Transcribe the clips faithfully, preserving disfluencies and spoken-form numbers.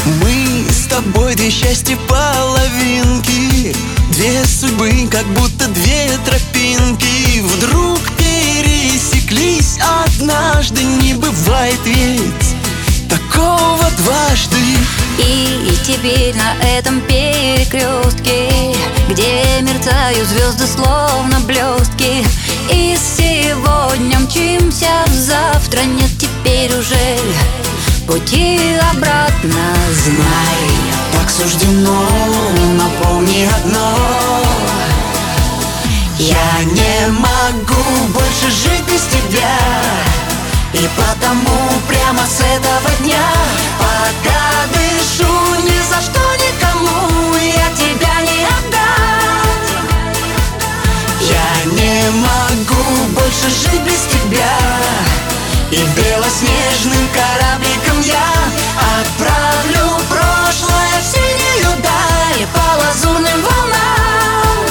Мы с тобой две счастья половинки, две судьбы, как будто две тропинки. Вдруг пересеклись однажды, не бывает ведь такого дважды. И теперь на этом перекрестке, где мерцают звезды словно блестки, и сегодня мчимся в завтра, нет теперь уже пути обратно. Знай, так суждено, но помни одно: я не могу больше жить без тебя. И потому прямо с этого дня, пока дышу, ни за что никому я тебя не отдам. Я не могу больше жить без тебя. И белоснежным корабликом я отправлю прошлое в синюю даль по лазурным волнам.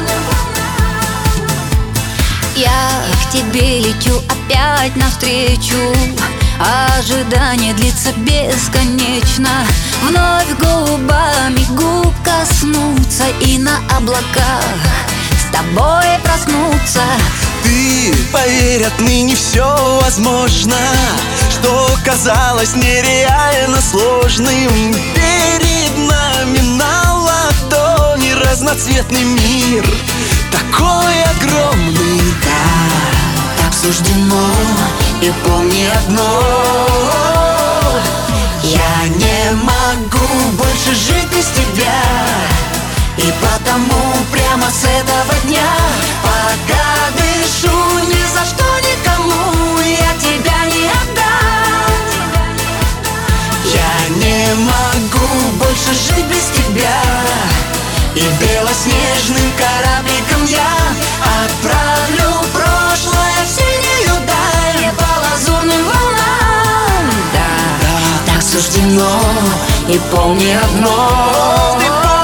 Я к тебе лечу опять навстречу, ожидание длится бесконечно. Вновь губами губ коснуться и на облаках с тобой проснуться. Ты, поверь, отныне все возможно, что казалось нереально сложным. Перед нами на ладони разноцветный мир, такой огромный. Да, так суждено, и помни одно: я не могу больше жить без тебя. И потому прямо с этого дня, пока дышу, ни за что никому я тебя не отдам. Я не могу больше жить без тебя. И белоснежным корабликом я отправлю прошлое в синюю даль по лазурным волнам. Да, да, так суждено, и помни одно: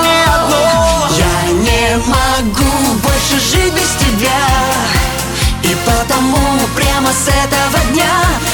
я не могу больше жить без тебя. И потому прямо с этого дня